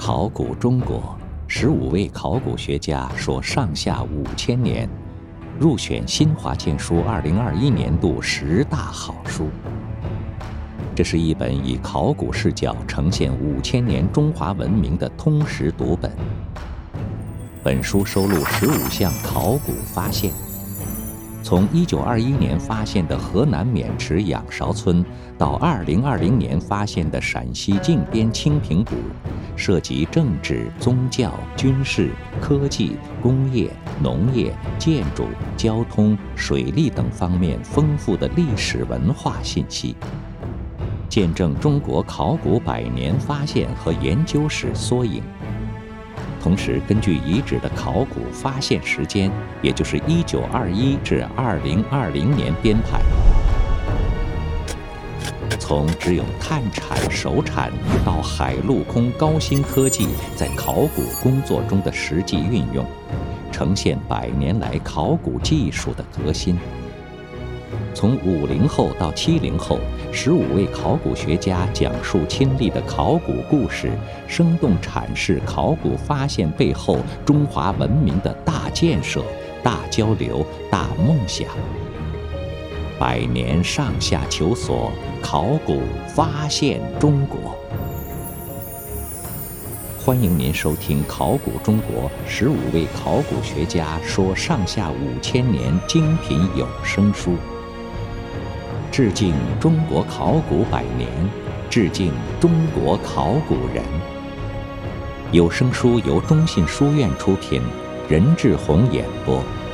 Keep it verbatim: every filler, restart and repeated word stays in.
考古中国，十五位考古学家说上下五千年，入选新华荐书二零二一年度十大好书。这是一本以考古视角呈现五千年中华文明的通识读本。本书收录十五项考古发现，从一九二一年发现的河南渑池仰韶村到二零二零年发现的陕西靖边清平谷，涉及政治、宗教、军事、科技、工业、农业、建筑、交通、水利等方面丰富的历史文化信息，见证中国考古百年发现和研究史缩影。同时，根据遗址的考古发现时间，也就是一九二一至二零二零年编排，从只有探铲、手铲到海陆空高新科技在考古工作中的实际运用，呈现百年来考古技术的革新。从五零后到七零后，十五位考古学家讲述亲历的考古故事，生动阐释考古发现背后中华文明的大建设、大交流、大梦想。百年上下求索，考古发现中国。欢迎您收听《考古中国》十五位考古学家说上下五千年精品有声书。致敬中国考古百年，致敬中国考古人。有声书由中信书院出品，任志宏演播。